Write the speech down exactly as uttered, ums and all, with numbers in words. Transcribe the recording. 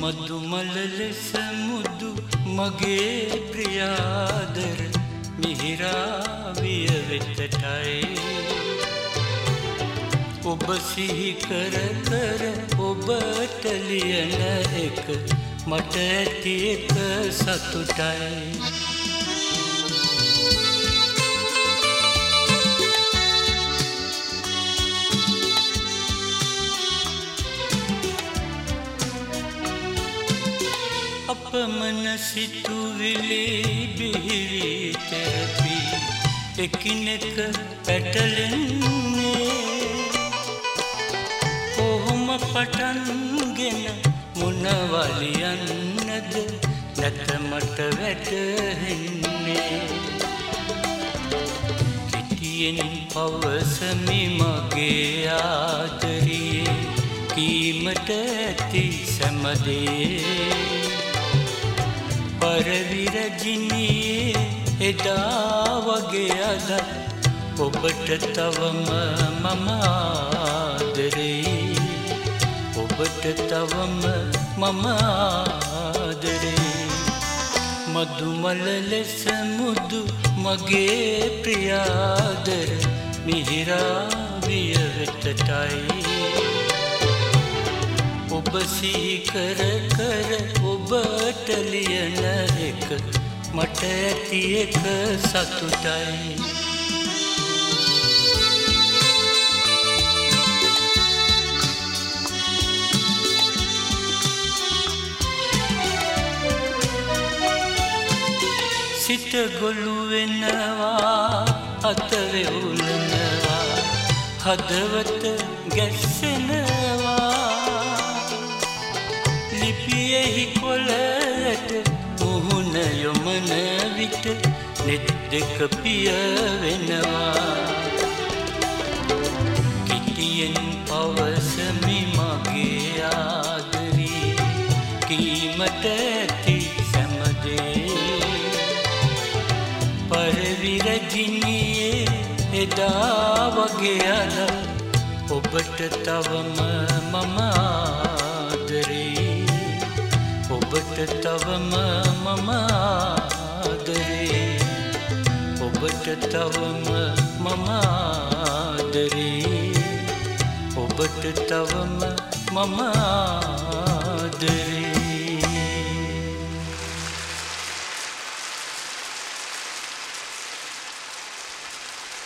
මදුමල ලෙස මුදු මගේ ප්‍රියාදර මිහිරාවිය වෙතටයි ඔබ සිහි කර කර ඔබට ලියන එක මට ඇති එක සතුටයි අපමණ සිතුවිලි බිහිවි තෙරපි එකිනෙක පැටලෙන්නේ කොහොම පටන්ගෙන මොනවලියන්නද නැත මට වැටහෙන්නේ කෙටියෙන් පවසමි මගේ ආදරියේ කීමට ඇති සැමදේ පරවිරජිනියේ එදා වගේ අද ඔබට තවම මම ආදරේ ඔබට තවම මම ආදරේ මදුමල ලෙස මුදු මගේ ප්‍රියාදර මිහිරාවිය වෙතටයි ඔබ සිහි කර කර ඔබට ලියන එක මට ඇති එක සතුටයි සිත ගොළු වෙනවා අත වෙවුලනවා හදවත ගැස්සෙනවා ලිපියෙහි කොළට මුහුණ යොමන විට නෙත් දෙක පිය වෙනවා කිටියෙන් පවසමි මගේ ආදරී කීමට ඇති සැමදේ පරවිරජිනියේ එදා වගේ අද ඔබට තවම මම ආදරේ ඔබට තවම මම ආදරේ ඔබට තවම මම ආදරේ ඔබට තවම මම ආදරේ